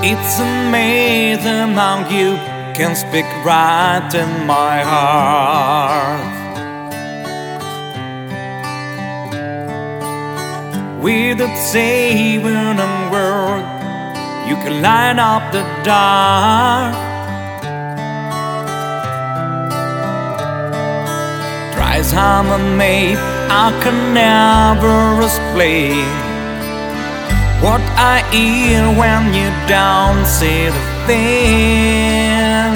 It's amazing how you can speak right in my heart. Without saying a word, you can light up the dark. Tries how I made, I can never explain what I hear when you don't say the thing.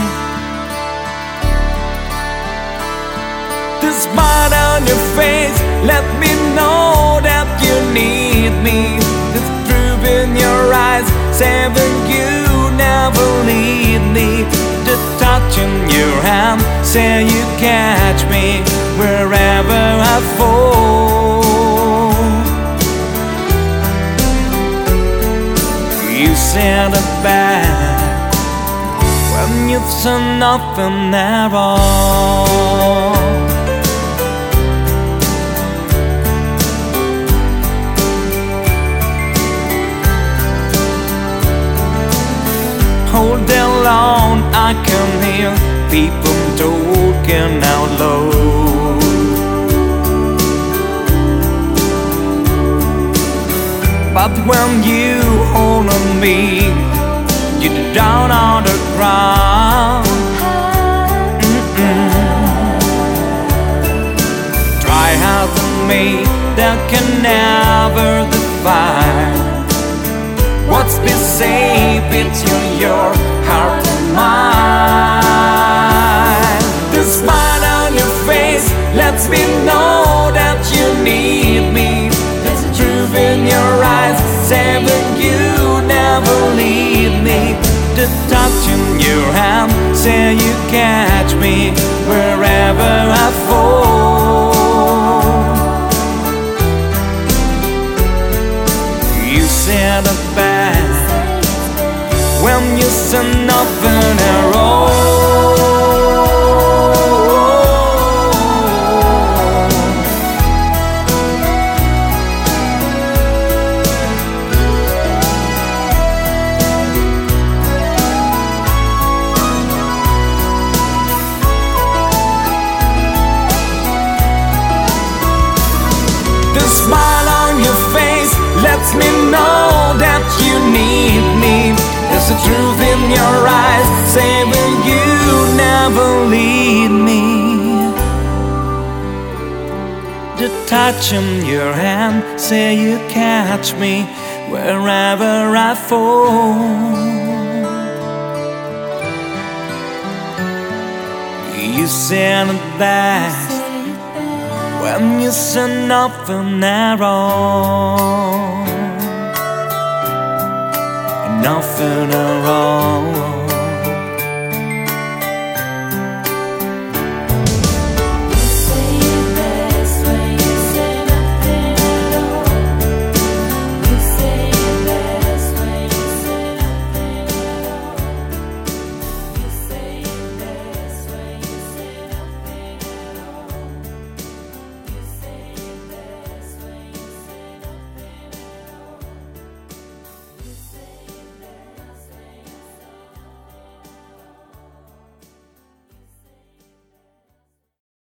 The smile on your face let me know that you need me. The truth in your eyes saying you never leave me. The touch in your hand say you catch me wherever I fall. You said it back when you said nothing at all. All day long I can hear people talking out loud. But when you hold on me, you're down on the ground. Try helping me, that can never define what's been safe between your heart and mine. The smile on your face lets me know that you need me. There's a truth in your eyes saying you never leave me. The touch in your hand say you catch me wherever I fall. You said it back when you said nothing at all. The smile on your face lets me know that you need me. There's the truth in your eyes saying you never leave me. The touch in your hand say you catch me wherever I fall. You said it best when you said nothing at all. Nothing at all.